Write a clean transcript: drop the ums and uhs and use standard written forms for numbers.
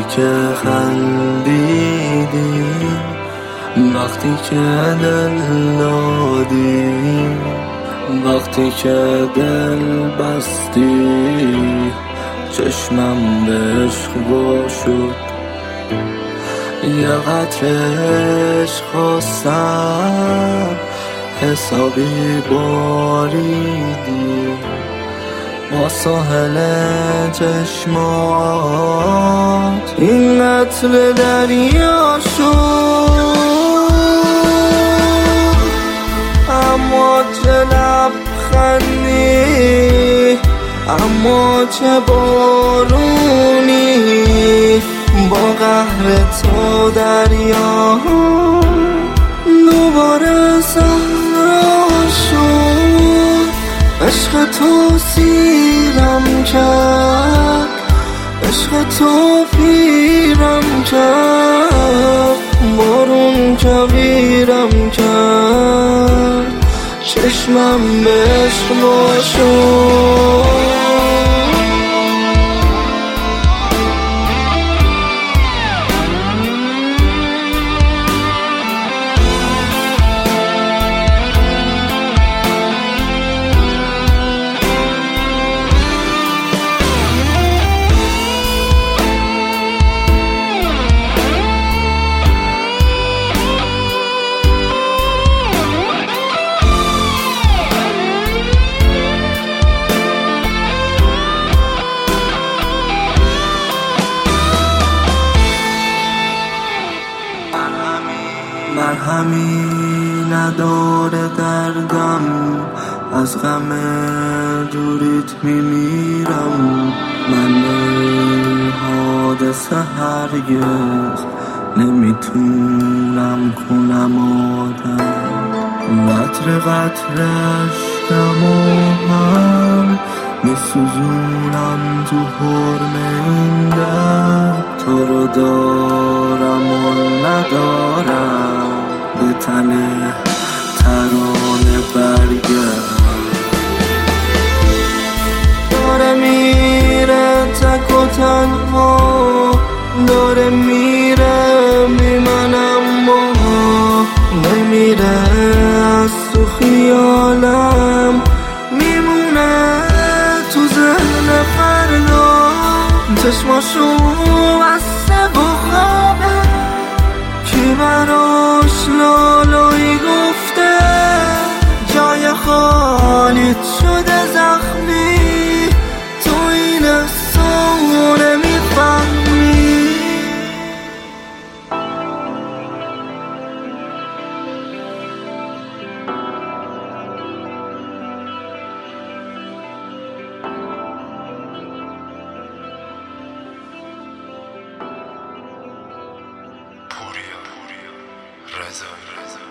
وقتی که خندیدی، وقتی که دل دادی، وقتی که دل بستی، چشمم به عشق وا شد. یه قطره عشق خواستم، حسابی باریدی با ساحل چشمات. این قطره دریا شد، اما چه لبخندی، اما چه بارونی. با قهر تو دریا دوباره صحرا شد. عشق تو سیرم کرد، عشق تو پیرم کرد، بارون کویرم کرد، چشمم به عشق وا شد. مرهمی نداره دردم، از غم دوریت میمیرم. من این حادثه هرگز نمیتونم کنم آدم. قطره قطره اشکمو هم میسوزونم تو حرم این درد. تو رو دارم و ندارم، به تن ترانه برگرد. داره میره تک و تنها، داره میره بی من اما نمیره از تو خیالم، میمونه تو ذهن فردا. چشماشو بسته و خوابه، کی براش لالایی گفته، جای خالیت شده زخمی، تو این احساسو نمیفهمی. پوریا رضایی